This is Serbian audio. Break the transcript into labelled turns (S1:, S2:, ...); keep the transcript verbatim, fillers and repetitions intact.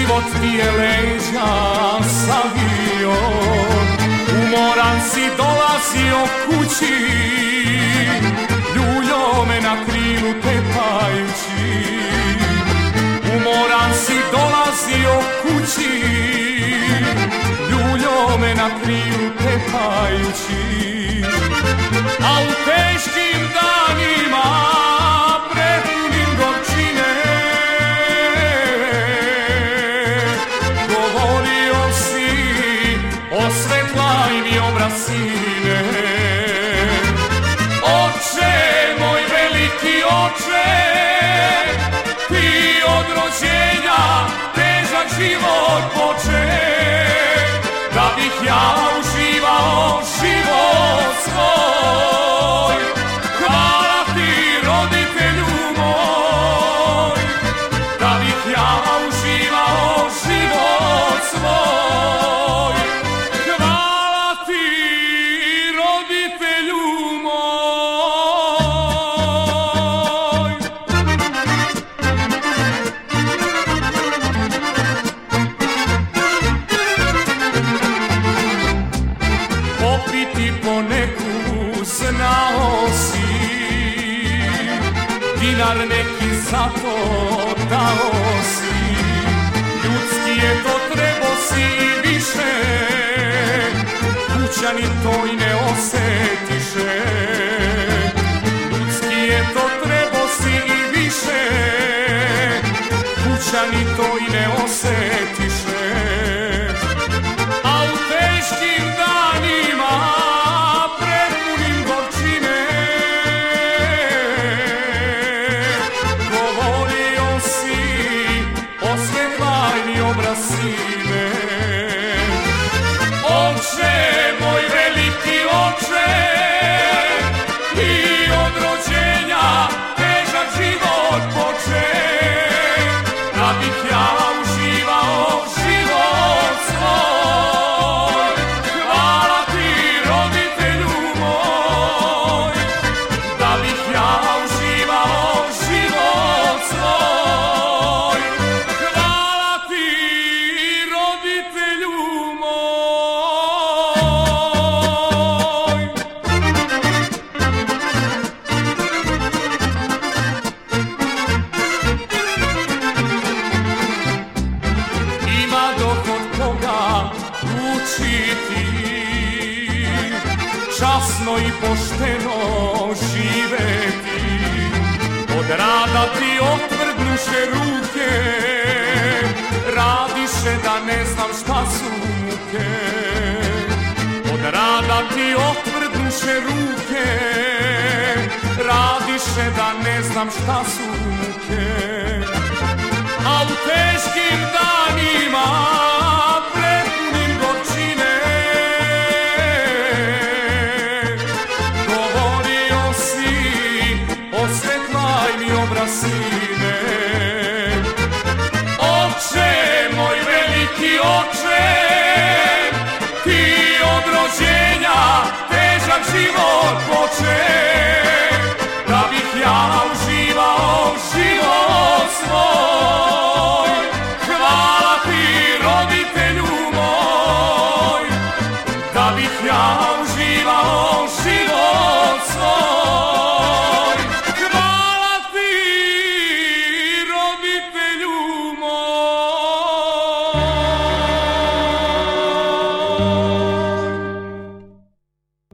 S1: život ti je leđa savio, umoran si dolazio kući, ljuljo me na krilu tepajući. Umoran si dolazio kući, ljuljo me na krilu tepajući. A u teškim danima prepunim gorčine govorio si, osvetlaj mi obraz sine. Oče, moj veliki oče, ti od rođenja težak život poče, da bih ja uživao život svoj. Hvala ti, roditelju moj, da bih ja uživao život svoj. Hvala ti, roditelju moj. Popiti po neku znao si, dinar neki za to dao si. Ljudski je to, trebo si i više, kućani to i ne osetiše. Ljudski je to, trebo si i više, kućani to i ne osetiše. A u teškim danima prepunim gorčine govorio si, osvetlaj mi obraz sine. Oče, moj veliki oče, i od rođenja težak život poče, da bih ja uživao život svoj. Hvala ti, roditelju moj, da bih ja uživao život svoj. Hvala ti, roditelju moj. Ima dohod koga učiti, časno i pošteno živeti. Od rada ti otvrdnuše ruke, radiše da ne znam šta su muke. Od rada ti otvrdnuše ruke, radiše da ne znam šta su muke. A u teškim danima prepunim gorčine govorio si, osvetlaj mi obraz sine. Oče, moj veliki oče, ti od rođenja težak život poče, da bih ja uživao život svoj. Hvala ti, roditelju moj, da bih ja uživao život svoj.